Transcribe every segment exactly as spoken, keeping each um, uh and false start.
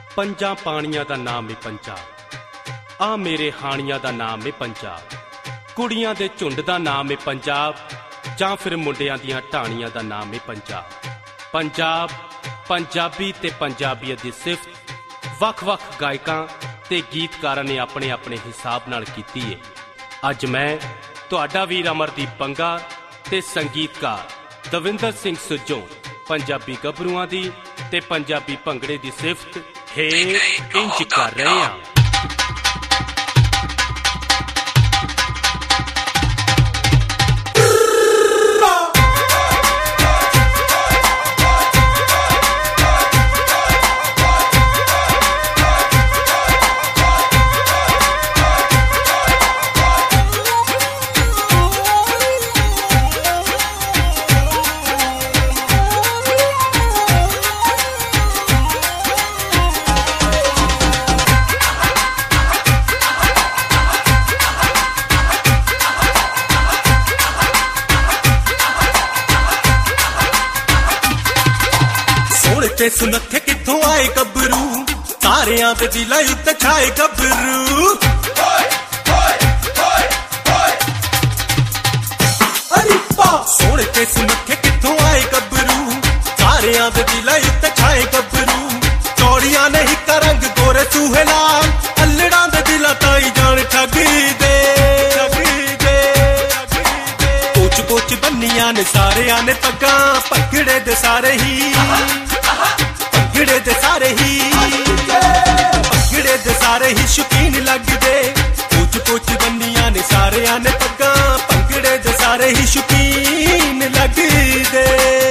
ਪੰਜਾਂ ਪਾਣੀਆਂ ਦਾ ਨਾਮ ਏ ਪੰਜਾਬ। ਆ ਮੇਰੇ ਹਾਣੀਆਂ ਦਾ ਨਾਮ ਏ ਪੰਜਾਬ। ਕੁੜੀਆਂ ਦੇ ਝੁੰਡ ਦਾ ਨਾਮ ਏ ਪੰਜਾਬ, ਜਾਂ ਫਿਰ ਮੁੰਡਿਆਂ ਦੀਆਂ ਢਾਣੀਆਂ ਦਾ ਨਾਮ ਏ ਪੰਜਾਬ। ਪੰਜਾਬ ਪੰਜਾਬੀ ਤੇ ਪੰਜਾਬੀਅਤ ਦੀ ਸਿਫਤ ਵੱਖ-ਵੱਖ ਗਾਇਕਾਂ ਤੇ ਗੀਤਕਾਰਾਂ ਨੇ ਆਪਣੇ ਆਪਣੇ ਹਿਸਾਬ ਨਾਲ ਕੀਤੀ ਏ। ਅੱਜ ਮੈਂ ਤੁਹਾਡਾ ਵੀਰ ਅਮਰਦੀਪ ਬੰਗਾ ਤੇ ਸੰਗੀਤਕਾਰ ਦਵਿੰਦਰ ਸਿੰਘ ਸੁੱਜੋਂ ਪੰਜਾਬੀ ਗੱਭਰੂਆਂ ਦੀ ਤੇ ਪੰਜਾਬੀ ਭੰਗੜੇ ਦੀ ਸਿਫਤ ਹੇਠ ਇੰਜ ਕਰ ਰਹੇ ਹਾਂ। ਤੇ ਸੁਨੱਖੇ ਕਿੱਥੋਂ ਆਏ ਗੱਭਰੂ, ਸਾਰਿਆਂ ਦੇ ਦਿਲਾਂ ਉੱਤੇ ਛਾਏ ਗੱਭਰੂ। ਸੋਹਣੇ ਤੇ ਸੁਨੱਖੇ ਕਿੱਥੋਂ ਆਏ ਗੱਭਰੂ, ਸਾਰਿਆਂ ਦੇ ਦਿਲਾਂ ਉੱਤੇ ਛਾਏ ਗੱਭਰੂ। ਚੌੜੀਆਂ ਨੇ ਹਿੱਕਾ ਰੰਗ ਗੋਰੇ ਸੂਹੇ ਲਾਲ, ਅਲੜਾਂ ਦੇ ਦਿਲਾਂ ਤਾਈ ਜਾਣ ਠੱਗੀ ਦੇ ਕੋਚ ਕੋਚ ਬੰਨੀਆਂ ਨੇ ਸਾਰਿਆਂ ਨੇ ਪੱਗਾਂ, ਭੰਗੜੇ ਦੇ ਸਾਰੇ ਹੀ ਭੰਗੜੇ ਦੇ ਸਾਰੇ ਹੀ ਭੰਗੜੇ ਦੇ ਸਾਰੇ ਹੀ ਸ਼ੌਕੀਨ ਲੱਗਦੇ। ਕੁਝ ਕੁਝ ਬੰਦੀਆਂ ਨੇ ਸਾਰਿਆਂ ਨੇ ਪੱਗਾਂ, ਭੰਗੜੇ ਦੇ ਸਾਰੇ ਹੀ ਸ਼ੌਕੀਨ ਲੱਗਦੇ।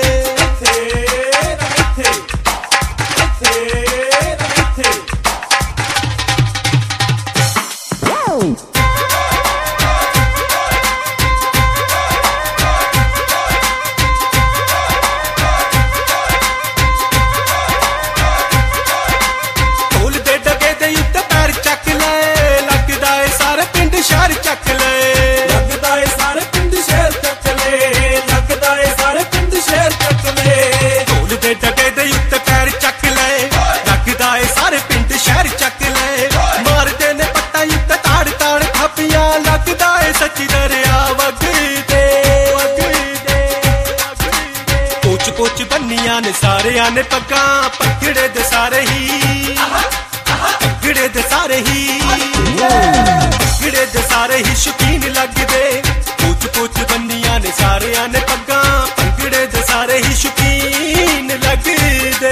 ਕੁਝ ਬੰਨੀਆਂ ਨੇ ਸਾਰਿਆਂ ਨੇ ਪੱਗਾਂ, ਭੰਗੜੇ ਦੇ ਸਾਰੇ ਹੀ ਭੰਗੜੇ ਦੇ ਸਾਰੇ ਹੀ ਭੰਗੜੇ ਦੇ ਸਾਰੇ ਹੀ ਸ਼ੌਕੀਨ ਲੱਗਦੇ। ਕੁਝ ਕੁਝ ਬੰਨੀਆਂ ਨੇ ਸਾਰਿਆਂ ਨੇ ਪੱਗਾਂ, ਭੰਗੜੇ ਦੇ ਸਾਰੇ ਹੀ ਸ਼ੌਕੀਨ ਲੱਗਦੇ।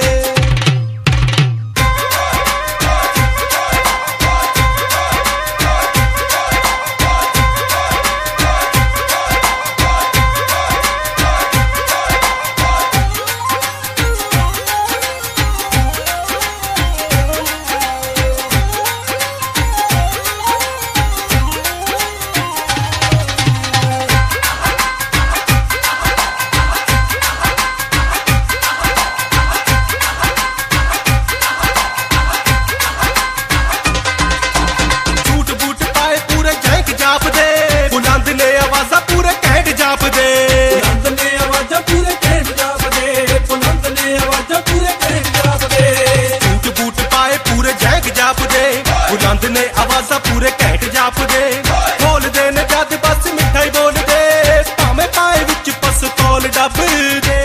ਬੁਲੰਦ ਨੇ ਆਵਾਜ਼ਾਂ ਪੂਰੇ ਘੈਂਟ ਜਾਪਦੇ, ਬੋਲਦੇ ਨੇ ਜਦ ਬਸ ਮਿੱਠਾ ਹੀ ਬੋਲਦੇ, ਭਾਵੇਂ ਪਾਏ ਵਿੱਚ ਪਸਤੌਲ ਡੱਬਦੇ।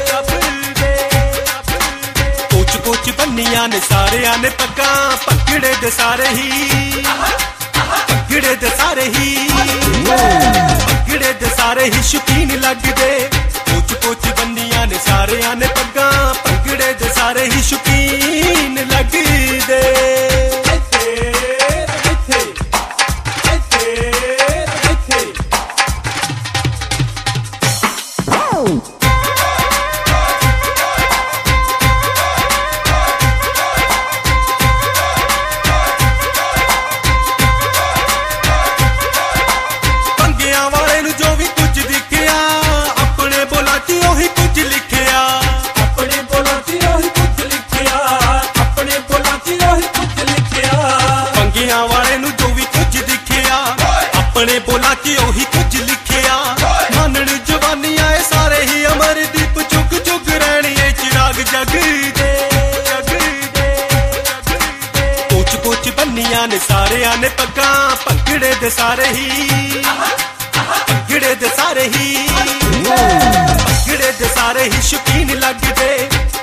ਕੋਚ ਕੋਚ ਬੰਨੀਆਂ ਨੇ ਸਾਰਿਆਂ ਨੇ ਪੱਗਾਂ, ਭੰਗੜੇ ਦੇ ਸਾਰੇ ਹੀ ਭੰਗੜੇ ਦੇ ਸਾਰੇ ਹੀ ਭੰਗੜੇ ਦੇ ਸਾਰੇ ਹੀ ਸ਼ੌਕੀਨ ਲੱਗਦੇ। ਕੋਚ ਕੋਚ ਬੰਨੀਆਂ ਨੇ ਸਾਰਿਆਂ ਨੇ ਪੱਗਾਂ, ਭੰਗੜੇ ਦੇ ਸਾਰੇ ਹੀ ਸ਼ੌਕੀਨ ਲੱਗਦੇ। ਆਪਣੇ ਬੋਲਾਂ 'ਚ ਉਹੀ ਕੁਝ ਲਿਖਿਆ, ਮਾਨਣ ਜਵਾਨੀਆਂ ਏ ਸਾਰੇ ਹੀ ਅਮਰਦੀਪ, ਚੁੱਕ ਚੁੱਕ ਰਹਿਣੀਏ ਚਿਰਾਗ ਜਗ ਦੇ ਜਗ ਦੇ। ਭੰਗੜੇ ਦੇ ਸਾਰੇ ਹੀ ਭੰਗੜੇ ਦੇ ਸਾਰੇ ਹੀ ਭੰਗੜੇ ਦੇ ਸਾਰੇ ਹੀ ਸ਼ੌਕੀਨ ਲੱਗਦੇ